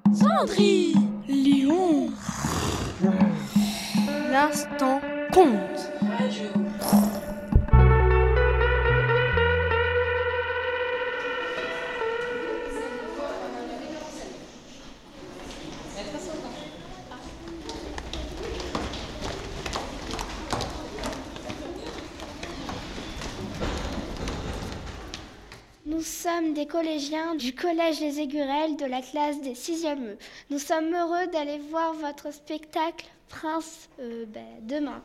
Sandrine. Lyon. L'instant compte. Nous sommes des collégiens du collège Les Aigurelles de la classe des 6e E. Nous sommes heureux d'aller voir votre spectacle Prince demain.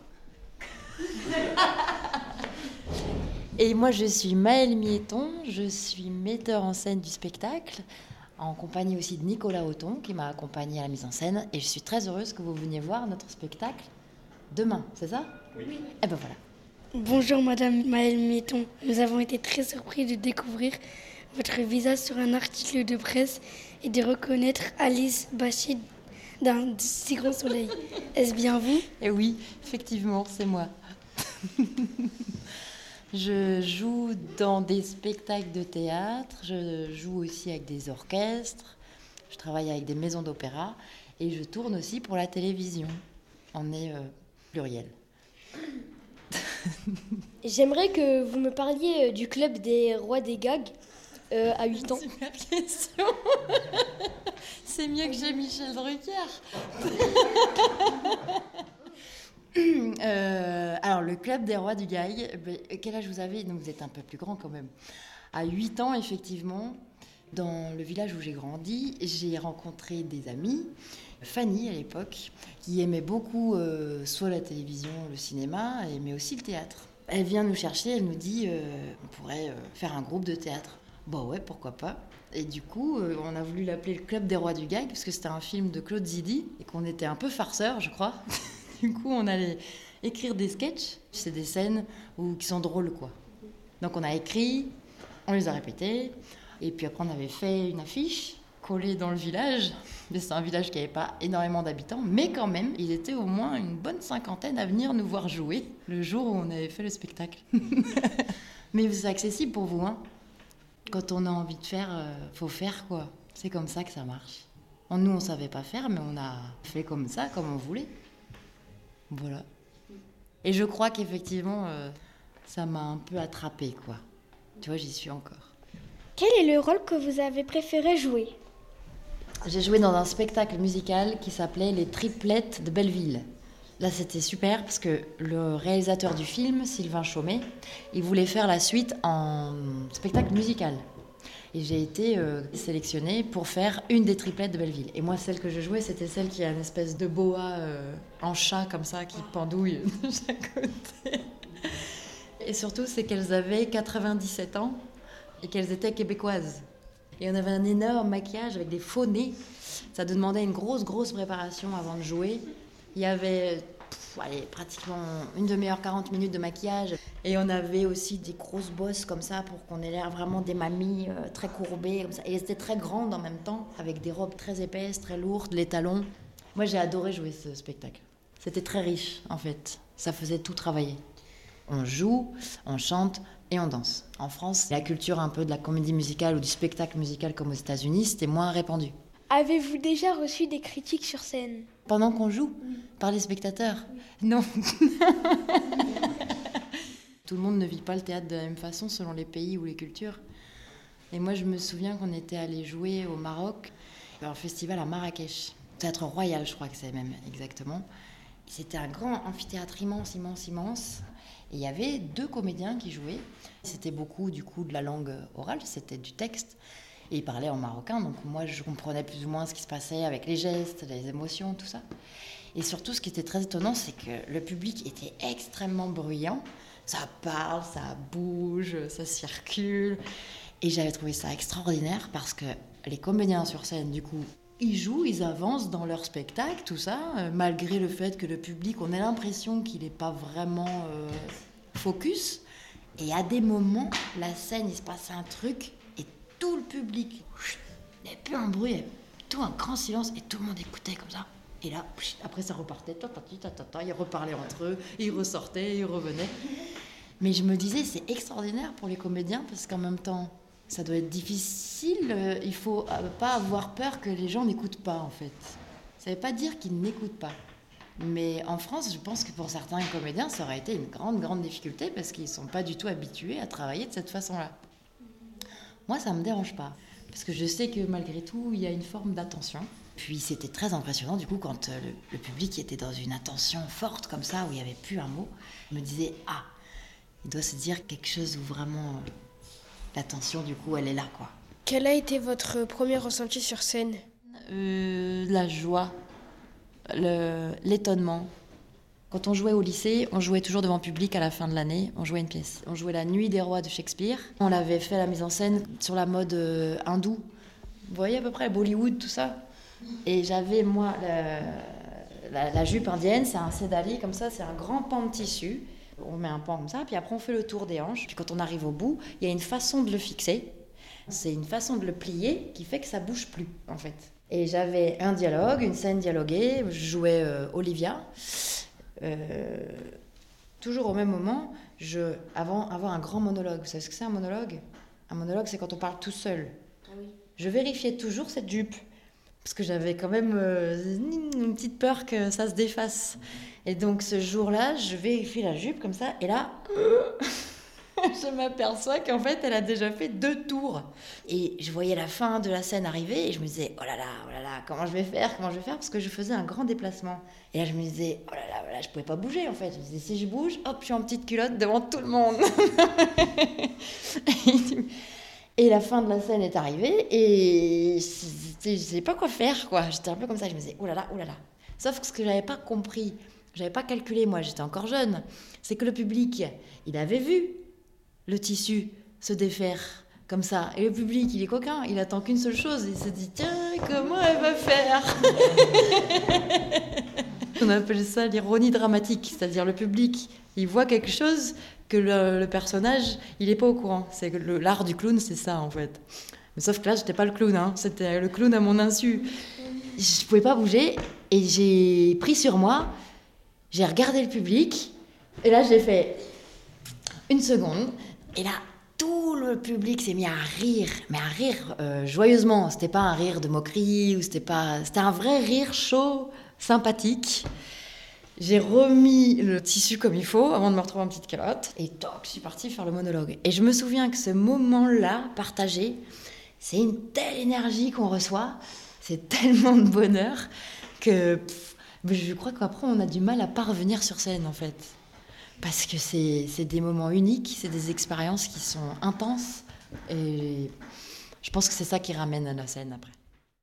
Et moi, je suis Maëlle Miéton, je suis metteur en scène du spectacle, en compagnie aussi de Nicolas Auton, qui m'a accompagnée à la mise en scène. Et je suis très heureuse que vous veniez voir notre spectacle demain, c'est ça ? Oui. Et ben voilà. Bonjour Madame Maëlle Miéton. Nous avons été très surpris de découvrir votre visage sur un article de presse et de reconnaître Alice Bachir d'un si grand soleil. Est-ce bien vous ? Et oui, effectivement, c'est moi. Je joue dans des spectacles de théâtre, je joue aussi avec des orchestres, je travaille avec des maisons d'opéra et je tourne aussi pour la télévision. On est pluriel. J'aimerais que vous me parliez du club des rois des gags à 8 ans. Super question. C'est mieux que j'ai Michel Drucker. Alors, le club des rois du gag, quel âge vous avez ? Donc, vous êtes un peu plus grand quand même. À 8 ans, effectivement, dans le village où j'ai grandi, j'ai rencontré des amis, Fanny à l'époque, qui aimait beaucoup soit la télévision, le cinéma, mais aussi le théâtre. Elle vient nous chercher, elle nous dit on pourrait faire un groupe de théâtre. Bon ouais, pourquoi pas. Et du coup, on a voulu l'appeler le Club des Rois du Gag, parce que c'était un film de Claude Zidi, et qu'on était un peu farceurs, je crois. Du coup, on allait écrire des sketchs, c'est des scènes qui sont drôles, quoi. Donc on a écrit, on les a répétés, et puis après on avait fait une affiche collée dans le village. Mais c'est un village qui n'avait pas énormément d'habitants, mais quand même, ils étaient au moins une bonne 50aine à venir nous voir jouer le jour où on avait fait le spectacle. Mais c'est accessible pour vous, hein. Quand on a envie de faire, faut faire, quoi. C'est comme ça que ça marche. Nous, on savait pas faire, mais on a fait comme ça, comme on voulait. Voilà. Et je crois qu'effectivement, ça m'a un peu attrapée, quoi. Tu vois, j'y suis encore. Quel est le rôle que vous avez préféré jouer ? J'ai joué dans un spectacle musical qui s'appelait Les Triplettes de Belleville. Là, c'était super parce que le réalisateur du film, Sylvain Chaumet, il voulait faire la suite en spectacle musical. Et j'ai été sélectionnée pour faire une des triplettes de Belleville. Et moi, celle que je jouais, c'était celle qui a une espèce de boa en chat, comme ça, qui pendouille de chaque côté. Et surtout, c'est qu'elles avaient 97 ans et qu'elles étaient québécoises. Et on avait un énorme maquillage avec des faux nez. Ça demandait une grosse préparation avant de jouer. Il y avait pratiquement une demi-heure, 40 minutes de maquillage. Et on avait aussi des grosses bosses comme ça pour qu'on ait l'air vraiment des mamies très courbées. Comme ça. Et elles étaient très grandes en même temps, avec des robes très épaisses, très lourdes, les talons. Moi, j'ai adoré jouer ce spectacle. C'était très riche, en fait. Ça faisait tout travailler. On joue, on chante et on danse. En France, la culture un peu de la comédie musicale ou du spectacle musical comme aux États-Unis, c'était moins répandu. Avez-vous déjà reçu des critiques sur scène ? Pendant qu'on joue ? Par les spectateurs ? Non. Tout le monde ne vit pas le théâtre de la même façon selon les pays ou les cultures. Et moi, je me souviens qu'on était allé jouer au Maroc, à un festival à Marrakech. Théâtre Royal, je crois que c'est même exactement. C'était un grand amphithéâtre immense. Et il y avait 2 comédiens qui jouaient. C'était beaucoup, du coup, de la langue orale, c'était du texte. Et ils parlaient en marocain, donc moi, je comprenais plus ou moins ce qui se passait avec les gestes, les émotions, tout ça. Et surtout, ce qui était très étonnant, c'est que le public était extrêmement bruyant. Ça parle, ça bouge, ça circule. Et j'avais trouvé ça extraordinaire parce que les comédiens sur scène, du coup, ils jouent, ils avancent dans leur spectacle, tout ça, malgré le fait que le public, on a l'impression qu'il n'est pas vraiment focus. Et à des moments, la scène, il se passe un truc, et tout le public, il n'y avait plus un bruit, il y avait tout un grand silence, et tout le monde écoutait comme ça. Et là, après ça repartait, ils reparlaient entre eux, ils ressortaient, ils revenaient. Mais je me disais, c'est extraordinaire pour les comédiens, parce qu'en même temps, Ça doit être difficile. Il faut pas avoir peur que les gens n'écoutent pas, en fait. Ça ne veut pas dire qu'ils n'écoutent pas. Mais en France, je pense que pour certains comédiens, ça aurait été une grande, grande difficulté parce qu'ils ne sont pas du tout habitués à travailler de cette façon-là. Moi, ça ne me dérange pas. Parce que je sais que malgré tout, il y a une forme d'attention. Puis c'était très impressionnant, du coup, quand le public était dans une attention forte comme ça, où il n'y avait plus un mot. Je me disais, ah, il doit se dire quelque chose où vraiment l'attention, du coup, elle est là, quoi. Quel a été votre premier ressenti sur scène ? La joie, l'étonnement. Quand on jouait au lycée, on jouait toujours devant public à la fin de l'année. On jouait une pièce. On jouait La Nuit des rois de Shakespeare. On l'avait fait la mise en scène sur la mode hindoue. Vous voyez à peu près Bollywood, tout ça. Et j'avais, moi, la jupe indienne, c'est un sédali comme ça, c'est un grand pan de tissu. On met un pan comme ça, puis après on fait le tour des hanches. Puis quand on arrive au bout, il y a une façon de le fixer. C'est une façon de le plier qui fait que ça bouge plus, en fait. Et j'avais un dialogue, une scène dialoguée. Je jouais Olivia. Toujours au même moment, avant un grand monologue. Vous savez ce que c'est un monologue ? Un monologue, c'est quand on parle tout seul. Ah oui. Je vérifiais toujours cette jupe. Parce que j'avais quand même une petite peur que ça se défasse. Et donc ce jour-là, je vérifie la jupe comme ça, et là, je m'aperçois qu'en fait, elle a déjà fait 2 tours. Et je voyais la fin de la scène arriver, et je me disais, oh là là, comment je vais faire ? Parce que je faisais un grand déplacement. Et là, je me disais, oh là là, je pouvais pas bouger en fait. Je me disais, si je bouge, hop, je suis en petite culotte devant tout le monde. Et la fin de la scène est arrivée et je ne savais pas quoi faire, quoi. J'étais un peu comme ça, je me disais, oh là là. Sauf que ce que je n'avais pas compris, je n'avais pas calculé, moi j'étais encore jeune, c'est que le public, il avait vu le tissu se défaire comme ça. Et le public, il est coquin, il attend qu'une seule chose, il se dit, tiens, comment elle va faire ? On appelle ça l'ironie dramatique, c'est-à-dire le public, il voit quelque chose que le personnage, il n'est pas au courant. C'est que l'art du clown, c'est ça, en fait. Mais sauf que là, j'étais pas le clown, hein. C'était le clown à mon insu. Je pouvais pas bouger, et j'ai pris sur moi, j'ai regardé le public, et là, j'ai fait 1 seconde, et là, tout le public s'est mis à rire, mais à rire joyeusement. C'était pas un rire de moquerie, c'était un vrai rire chaud, sympathique. J'ai remis le tissu comme il faut avant de me retrouver en petite calotte. Et toc, je suis partie faire le monologue. Et je me souviens que ce moment-là, partagé, c'est une telle énergie qu'on reçoit, c'est tellement de bonheur que je crois qu'après, on a du mal à pas revenir sur scène, en fait. Parce que c'est des moments uniques, c'est des expériences qui sont intenses. Et je pense que c'est ça qui ramène à la scène après.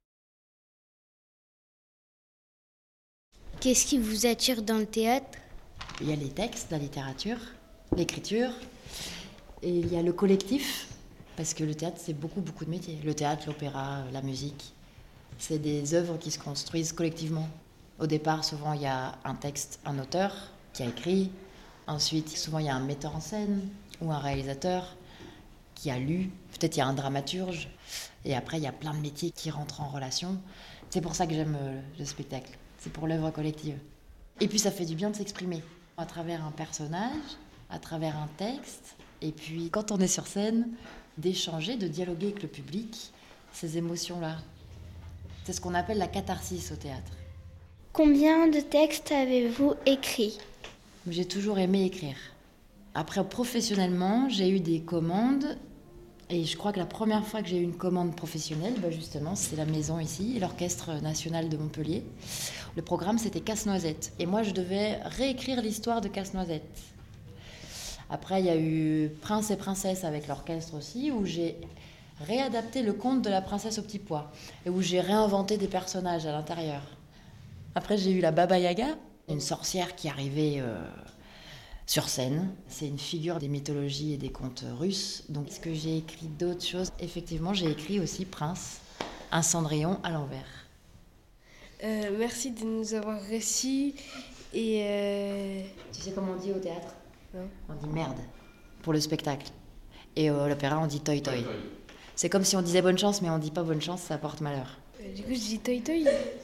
Qu'est-ce qui vous attire dans le théâtre ? Il y a les textes, la littérature, l'écriture, et il y a le collectif, parce que le théâtre, c'est beaucoup, beaucoup de métiers. Le théâtre, l'opéra, la musique, c'est des œuvres qui se construisent collectivement. Au départ, souvent, il y a un texte, un auteur qui a écrit. Ensuite, souvent, il y a un metteur en scène ou un réalisateur qui a lu. Peut-être il y a un dramaturge. Et après, il y a plein de métiers qui rentrent en relation. C'est pour ça que j'aime le spectacle. C'est pour l'œuvre collective. Et puis ça fait du bien de s'exprimer à travers un personnage, à travers un texte. Et puis quand on est sur scène, d'échanger, de dialoguer avec le public, ces émotions-là. C'est ce qu'on appelle la catharsis au théâtre. Combien de textes avez-vous écrits ? J'ai toujours aimé écrire. Après, professionnellement, j'ai eu des commandes. Et je crois que la première fois que j'ai eu une commande professionnelle, justement, c'est la maison ici, l'Orchestre national de Montpellier. Le programme, c'était Casse-Noisette. Et moi, je devais réécrire l'histoire de Casse-Noisette. Après, il y a eu Prince et Princesse avec l'orchestre aussi, où j'ai réadapté le conte de la princesse au petit pois, et où j'ai réinventé des personnages à l'intérieur. Après, j'ai eu la Baba Yaga, une sorcière qui arrivait sur scène. C'est une figure des mythologies et des contes russes. Donc, est-ce que j'ai écrit d'autres choses ? Effectivement, j'ai écrit aussi Prince, un Cendrillon à l'envers. Merci de nous avoir réussi. Et Tu sais comment on dit au théâtre ? Non. On dit merde pour le spectacle. Et à l'opéra, on dit toi toi. C'est comme si on disait bonne chance, mais on dit pas bonne chance, ça porte malheur. Du coup, je dis toi toi.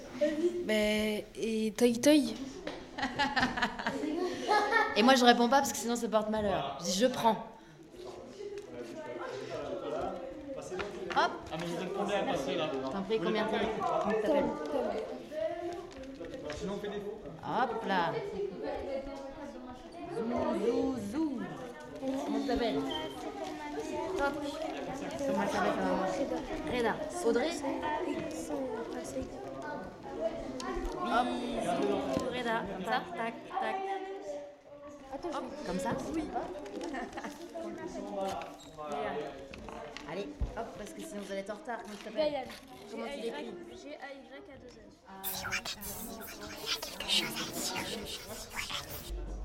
Et toi toi. Et moi, je réponds pas parce que sinon ça porte malheur. Je dis je prends. Hop. Ah, mais vous êtes combien à passer là? T'en prie, combien t'appelles? Sinon, on fait des faux. Hop là. Zou, zou, zou. Comment tu t'appelles? Hop. Comment ça s'appelle ta maman? Reda. Audrey? Bisous, Reda. Comme ça, tac, tac. Hop, comme ça? Oui. Allez, hop, parce que sinon vous allez être en retard. Comment tu t'appelles? Comment tu l'écris? G-A-Y-A-2-S.